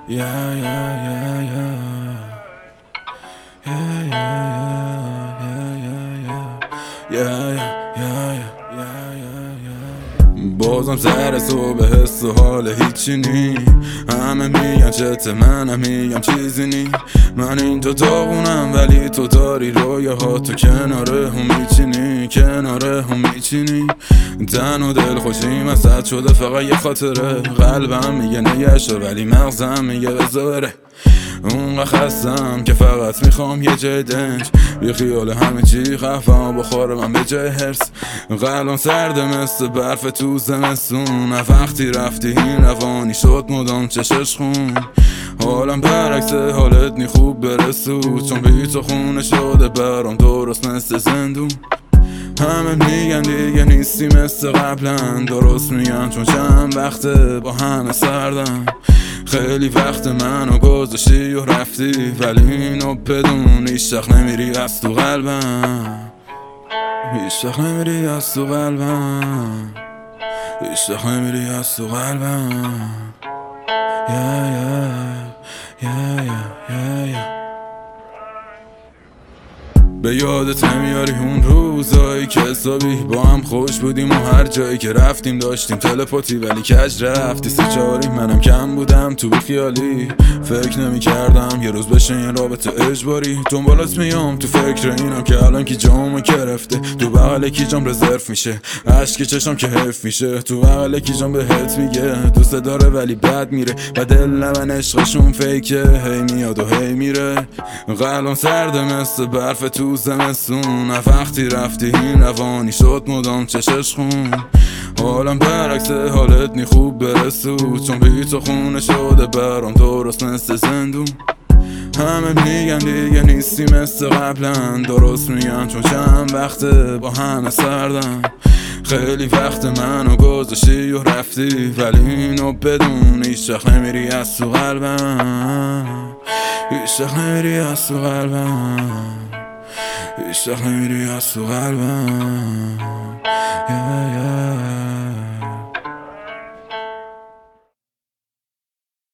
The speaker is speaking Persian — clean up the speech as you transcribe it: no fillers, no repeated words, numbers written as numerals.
Yeah, yeah, yeah, yeah. Yeah, yeah, yeah, yeah, yeah, yeah, yeah, yeah, yeah, yeah. بازم سر صبح حس و حال هیچی نی. همه میگن چته، منم میگم چیزی نی. من این تو داغونم ولی تو داری رویاها، تو کنار هم میچینی، کنار هم میچینی. تن و دل خوشیم اسد شده فقط یه خاطره. قلبم میگه نگهشو ولی مغزم میگه بذاره. اونقدر خستم که فقط میخوام یه جای دنج، بی خیال همه چی خفم بخوره من به جای هرس. قلبم سرده مثل برف تو زمستون، وقتی رفتی این روانی شد مدام چشش خون. حالم برعکس حالت نی خوب برسو، چون بی تو خونه شده برام درست مثل زندون. همه میگن دیگه نیستی مثل قبلا، درست میگن چون چند وقته با همه سردم. خیلی وقت منو گذاشتی و رفتی، ولی اینو بدون هیچ وقت نمیری از تو قلبم، هیچ وقت نمیری از تو قلبم، هیچ وقت نمیری از تو قلبم. Yeah, yeah, yeah, yeah, yeah, yeah. به یادت نمیاری اون روزایی که حسابی با هم خوش بودیم و هر جایی که رفتیم داشتیم تلپاتی، ولی کج رفتی سیچاری. منم کم بودم تو خیالی، فکر نمی کردم یه روز بشه این رابطه اجباری. دنبالت میام تو فکر اینم که الان کی جامو گرفته، تو بغل کی جام رزرو میشه، عشق چشم که حف میشه. تو بغل کی جام بهت میگه دوست داره ولی بد میره، و دل من عشقشون فیکه، هی میاد و هی میره. قلبم سرده مثل برف تو زمستون، وقتی رفتی این روانی شد مدام چشش خون. حالم برعکس حالت نی خوب برسو، چون بی تو خونه شده برام درست مثل زندون. همه میگن دیگه نیستی مثل قبلا، درست میگن چون چند وقته با همه سردم. خیلی وقت منو گذاشتی و رفتی، ولی اینو بدون هیچ وقت نمیری از تو قلبم، هیچ وقت نمیری از تو قلبم، هیچ وقت نمیری از تو قلبم. Yeah, yeah.